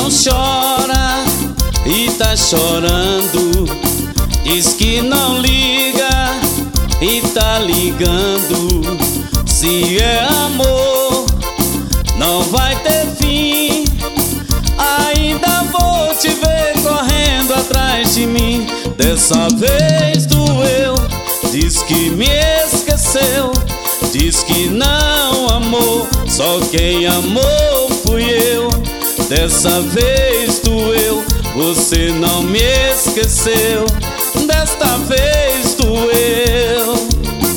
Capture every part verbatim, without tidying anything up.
não chora e tá chorando. Diz que não liga e tá ligando. Se é amor, não vai ter fim. Ainda vou te ver correndo atrás de mim. Dessa vez doeu. Diz que me esqueceu. Diz que não amou. Só quem amou fui eu. Dessa vez doeu. Você não me esqueceu. Desta vez doeu.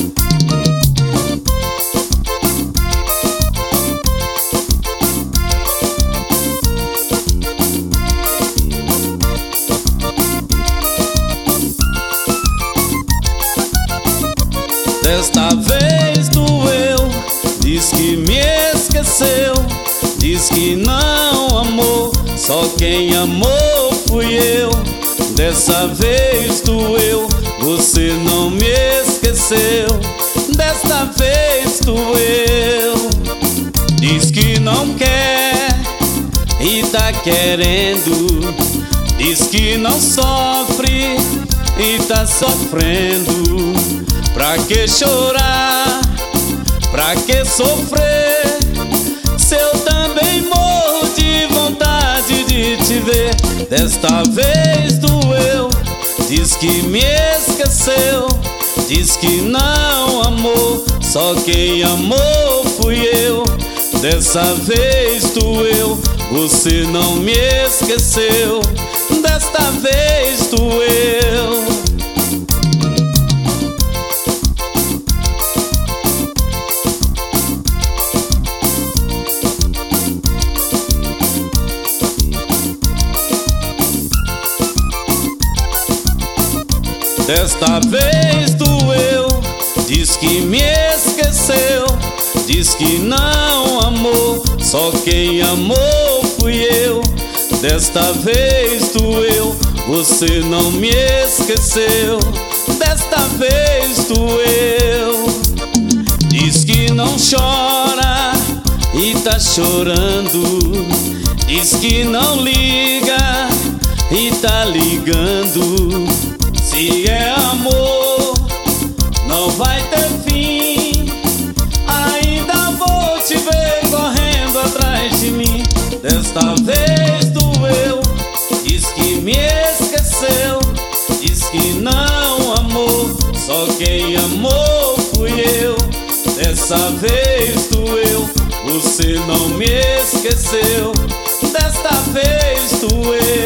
Desta vez doeu. Diz que me esqueceu. Diz que não amou. Só quem amou fui eu. Dessa vez doeu. Você não me esqueceu. Desta vez doeu. Diz que não quer e tá querendo. Diz que não sofre e tá sofrendo. Pra que chorar? Pra que sofrer? Se eu também morro de vontade de te ver. Desta vez doeu. Diz que me esqueceu. Diz que não amou. Só quem amou fui eu. Dessa vez doeu. Você não me esqueceu. Desta vez doeu. Desta vez doeu. Diz que me esqueceu. Diz que não amou. Só quem amou fui eu. Desta vez doeu. Você não me esqueceu. Desta vez doeu. Diz que não chora e tá chorando. Diz que não liga e tá ligando. Se é amor, não vai ter fim. Ainda vou te ver correndo atrás de mim. Desta vez doeu. Diz que me esqueceu. Diz que não amou. Só quem amou fui eu. Dessa vez doeu. Você não me esqueceu. Desta vez doeu.